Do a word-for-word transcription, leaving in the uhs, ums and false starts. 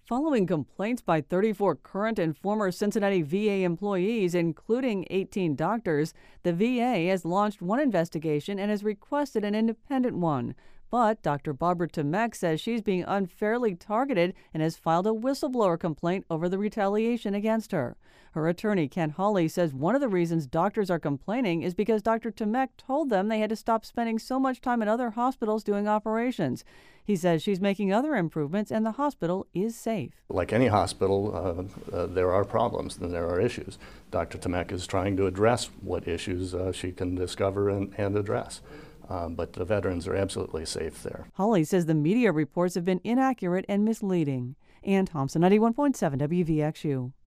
Following complaints by thirty-four current and former Cincinnati V A employees, including eighteen doctors, the V A has launched one investigation and has requested an independent one. But Doctor Barbara Tomek says she's being unfairly targeted and has filed a whistleblower complaint over the retaliation against her. Her attorney, Ken Hawley, says one of the reasons doctors are complaining is because Doctor Tomek told them they had to stop spending so much time in other hospitals doing operations. He says she's making other improvements and the hospital is safe. Like any hospital, uh, uh, there are problems and there are issues. Doctor Tomek is trying to address what issues uh, she can discover and, and address. Um, but the veterans are absolutely safe there. Hawley says the media reports have been inaccurate and misleading. Ann Thompson, ninety-one point seven W V X U.